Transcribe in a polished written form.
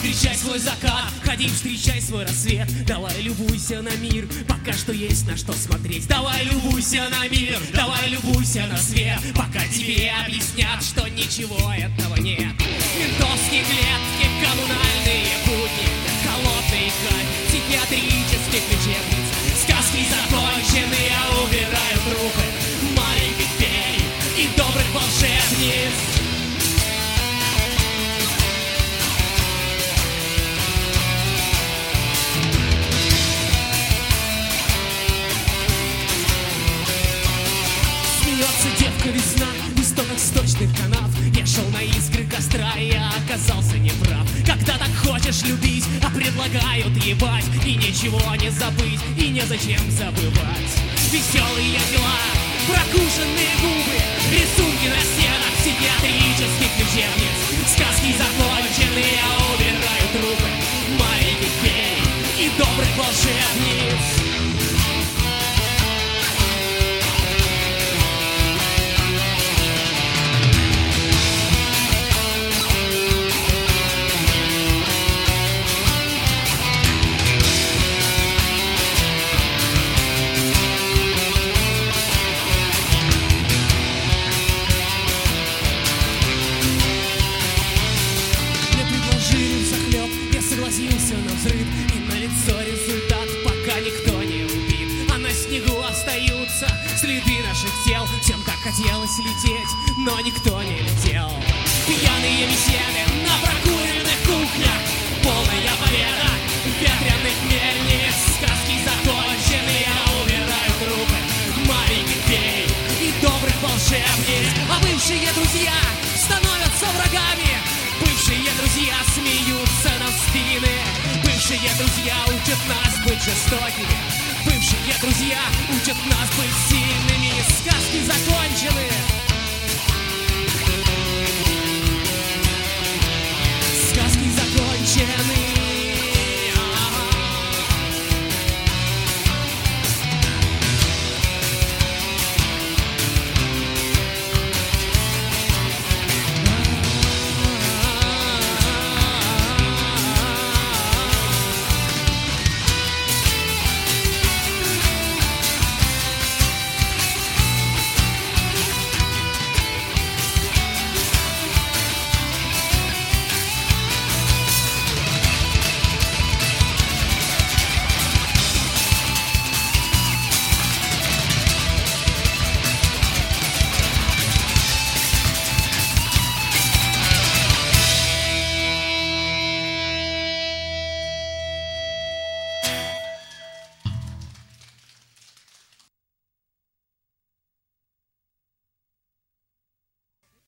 встречай свой закат, ходи, встречай свой рассвет. Давай любуйся на мир, пока что есть на что смотреть. Давай любуйся на мир, давай любуйся на свет, пока тебе объяснят, что ничего этого нет. Ментовские клетки, коммунальные будни, холодный кайф психиатрических лечебниц. Сказки закончены, я убираю трупы маленьких фей и добрых волшебниц. Смеется девка весна в истоках сточных канав. Я шел на искры костра, и я оказался неправ. Когда так хочешь любить, а предлагают ебать, и ничего не забыть, и незачем забывать. Веселые дела, прокушенные губы, рисунки на стенах психиатрических лечебниц. Сказки закончены, я убираю трупы маленьких фей и добрых волшебниц. Согласился на взрыв, и на лицо результат, пока никто не убит. А на снегу остаются следы наших тел. Всем так хотелось лететь, но никто не летел. Пьяные беседы на прокуренных кухнях, полная победа ветряных мельниц. Сказки закончены, я убираю трупы маленьких фей и добрых волшебниц. А бывшие друзья становятся врагами. Бывшие друзья смеются нам в спины. Бывшие друзья учат нас быть жестокими. Бывшие друзья учат нас быть сильными. Сказки закончены.